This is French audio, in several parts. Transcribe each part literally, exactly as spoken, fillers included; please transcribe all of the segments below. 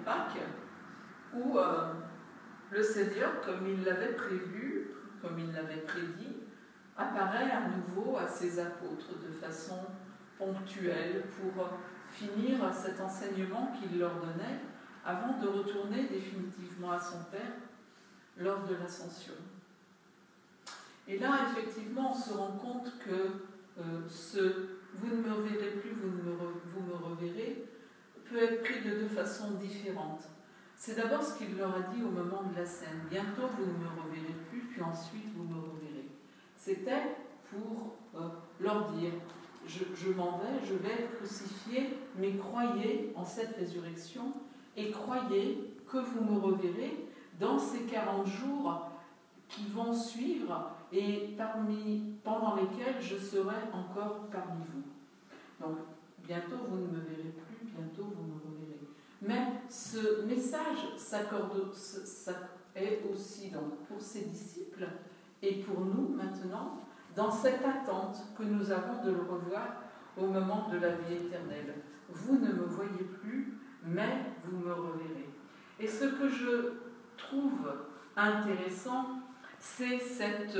Pâques, où euh, le Seigneur, comme il l'avait prévu, comme il l'avait prédit, apparaît à nouveau à ses apôtres de façon ponctuelle pour finir cet enseignement qu'il leur donnait avant de retourner définitivement à son Père lors de l'ascension. Et là, effectivement, on se rend compte que euh, ce « vous ne me verrez plus, vous, ne me, re, vous me reverrez » peut être pris de deux façons différentes. C'est d'abord ce qu'il leur a dit au moment de la scène. « Bientôt, vous ne me reverrez plus, puis ensuite, vous me reverrez. » C'était pour euh, leur dire « je, je m'en vais, je vais être crucifié, mais croyez en cette résurrection et croyez que vous me reverrez dans ces quarante jours qui vont suivre et parmi, pendant lesquels je serai encore parmi vous. » Donc, bientôt vous ne me verrez plus, bientôt vous me reverrez. Mais ce message s'accorde, est aussi donc pour ses disciples et pour nous maintenant, dans cette attente que nous avons de le revoir au moment de la vie éternelle. Vous ne me voyez plus, mais vous me reverrez. Et ce que je trouve intéressant, c'est cette,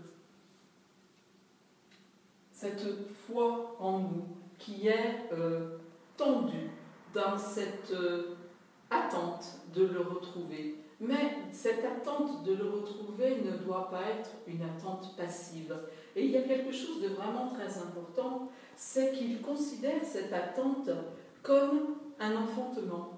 cette foi en nous qui est euh, tendue dans cette euh, attente de le retrouver. Mais cette attente de le retrouver ne doit pas être une attente passive. Et il y a quelque chose de vraiment très important, c'est qu'il considère cette attente comme un enfantement.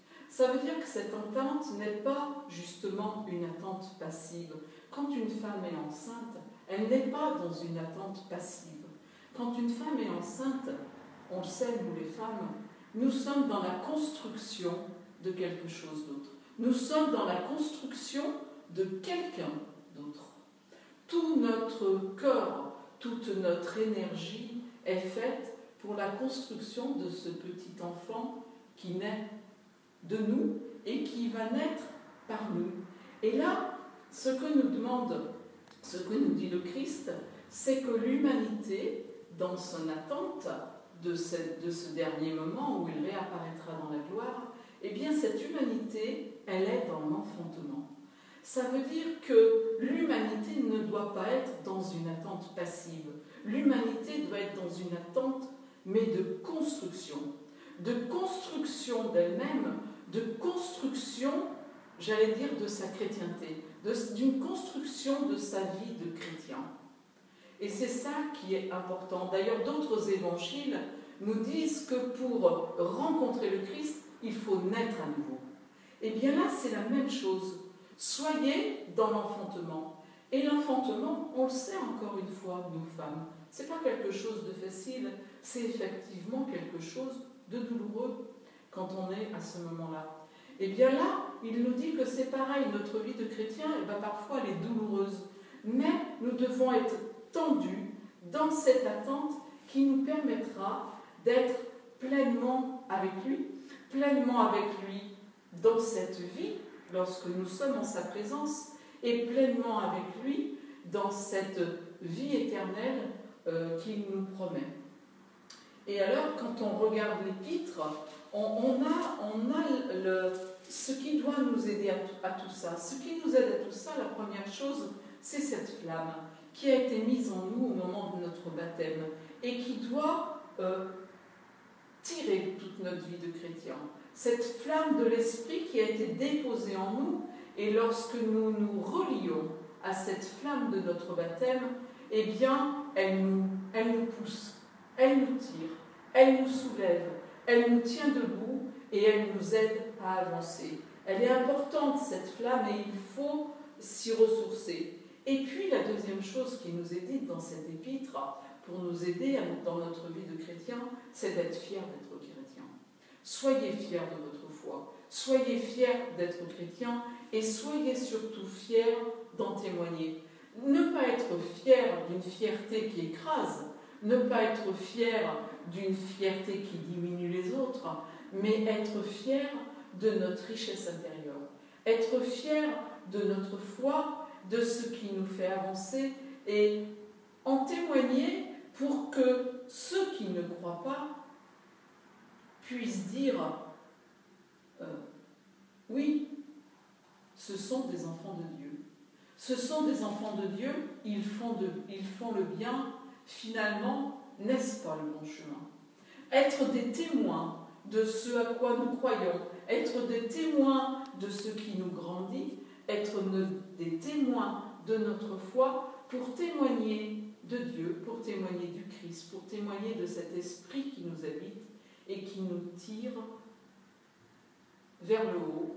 Ça veut dire que cette attente n'est pas justement une attente passive. Quand une femme est enceinte, elle n'est pas dans une attente passive. Quand une femme est enceinte, on le sait, nous les femmes, nous sommes dans la construction de quelque chose d'autre. Nous sommes dans la construction de quelqu'un d'autre. Tout notre corps, toute notre énergie est faite pour la construction de ce petit enfant qui naît de nous et qui va naître par nous. Et là, ce que nous demande, ce que nous dit le Christ, c'est que l'humanité, dans son attente de ce, de ce dernier moment où il réapparaîtra dans la gloire, eh bien cette humanité, elle est dans l'enfantement. Ça veut dire que l'humanité ne doit pas être dans une attente passive. L'humanité doit être dans une attente, mais de construction. De construction d'elle-même, de construction, j'allais dire, de sa chrétienté, d'une construction de sa vie de chrétien. Et c'est ça qui est important. D'ailleurs, d'autres évangiles nous disent que pour rencontrer le Christ, il faut naître à nouveau. Et bien là, c'est la même chose. Soyez dans l'enfantement. Et l'enfantement, on le sait encore une fois, nous femmes, ce n'est pas quelque chose de facile, c'est effectivement quelque chose de douloureux quand on est à ce moment-là. Et bien là, il nous dit que c'est pareil, notre vie de chrétien, eh bien, parfois elle est douloureuse. Mais nous devons être tendus dans cette attente qui nous permettra d'être pleinement avec lui, pleinement avec lui dans cette vie, lorsque nous sommes en sa présence, et pleinement avec lui dans cette vie éternelle euh, qu'il nous promet. Et alors, quand on regarde l'épître, on, on a, on a le, ce qui doit nous aider à tout, à tout ça. Ce qui nous aide à tout ça, la première chose, c'est cette flamme qui a été mise en nous au moment de notre baptême et qui doit euh, tirer toute notre vie de chrétien. Cette flamme de l'esprit qui a été déposée en nous, et lorsque nous nous relions à cette flamme de notre baptême, eh bien, elle nous, elle nous pousse, elle nous tire, elle nous soulève, elle nous tient debout et elle nous aide à avancer. Elle est importante, cette flamme, et il faut s'y ressourcer. Et puis, la deuxième chose qui nous est dite dans cet épître, pour nous aider dans notre vie de chrétien, c'est d'être fiers d'être chrétien. Soyez fiers de votre foi, soyez fiers d'être chrétien et soyez surtout fiers d'en témoigner. Ne pas être fier d'une fierté qui écrase, ne pas être fier d'une fierté qui diminue les autres, mais être fier de notre richesse intérieure, être fier de notre foi, de ce qui nous fait avancer et en témoigner pour que ceux qui ne croient pas puissent dire euh, Oui, ce sont des enfants de Dieu. Ce sont des enfants de Dieu, ils font, de, ils font le bien, finalement, n'est-ce pas le bon chemin? Être des témoins de ce à quoi nous croyons, être des témoins de ce qui nous grandit, être des témoins de notre foi pour témoigner de Dieu, pour témoigner du Christ, pour témoigner de cet esprit qui nous habite et qui nous tire vers le haut